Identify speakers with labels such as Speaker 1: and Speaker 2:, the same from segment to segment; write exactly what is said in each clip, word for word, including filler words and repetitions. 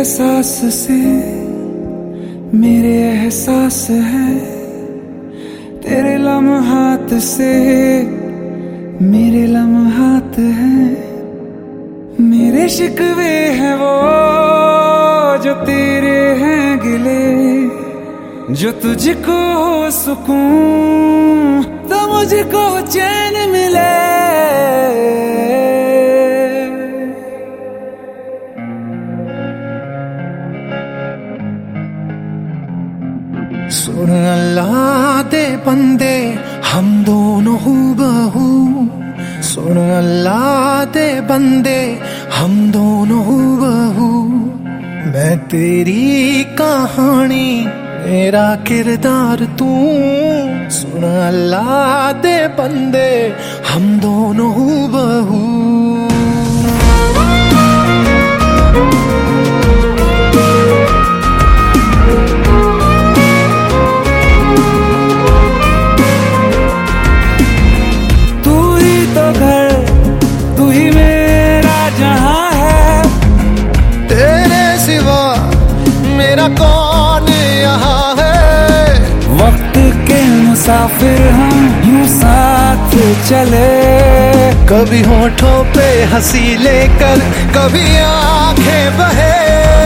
Speaker 1: एहसास से मेरे एहसास है, तेरे लम्हात से मेरे लम्हात हैं। मेरे शिकवे हैं वो जो तेरे हैं गिले, जो तुझको हो सुकून तो मुझको चैन मिले।
Speaker 2: सुन अल्लाह दे बंदे हम दोनों हूबहू, सुन अल्लाह दे बंदे हम दोनों हूबहू। मैं तेरी कहानी मेरा किरदार तू, सुन अल्लाह दे बंदे हम दोनों हूबहू। कौन यहाँ है
Speaker 1: वक्त के मुसाफिर हम यूं साथ चले,
Speaker 2: कभी होठों पे हंसी लेकर कभी आंखें बहे।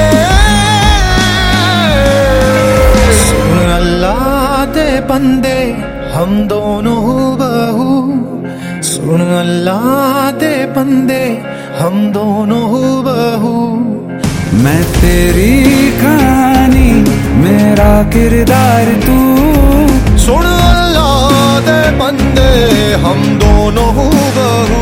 Speaker 2: सुन अल्लाह दे बंदे हम दोनों हूबहू, सुन अल्लाह दे बंदे हम दोनों हूबहू।
Speaker 1: मैं तेरी कहानी मेरा किरदार तू,
Speaker 2: सुन अल्लाह दे बंदे हम दोनों हूबहू।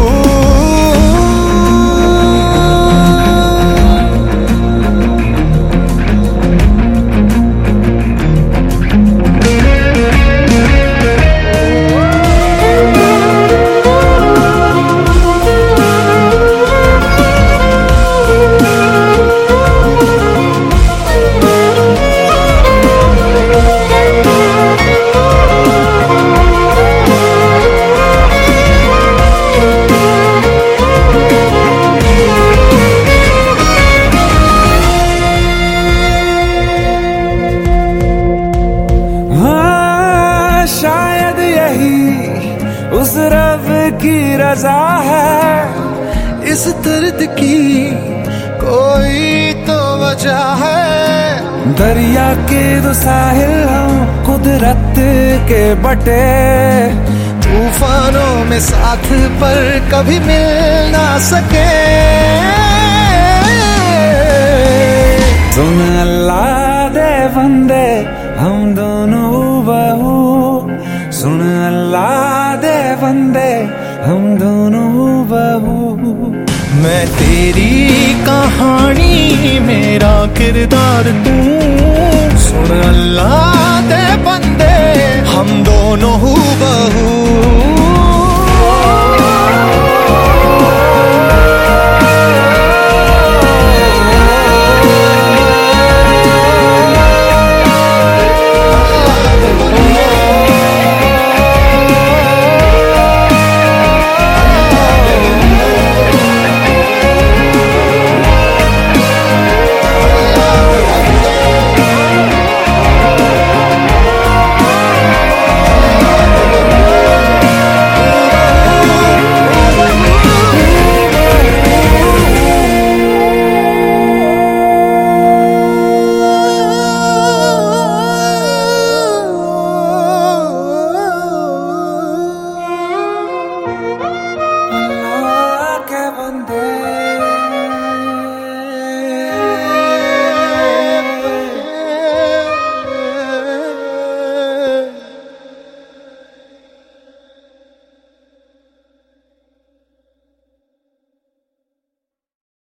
Speaker 1: शायद यही उस रब की रजा है,
Speaker 2: इस दर्द की कोई तो वजह है।
Speaker 1: दरिया के दो साहिल हम कुदरत के बटे,
Speaker 2: तूफानों में साथ पर कभी मिल ना सके।
Speaker 1: सुन अल्लाह दे बंदे हम दोनों बहू, सुन अल्लाह दे बंदे हम दोनों बहू।
Speaker 2: मैं तेरी कहानी मेरा किरदार तू, सुन अल्लाह दे बंदे हम दोनों हूबहू।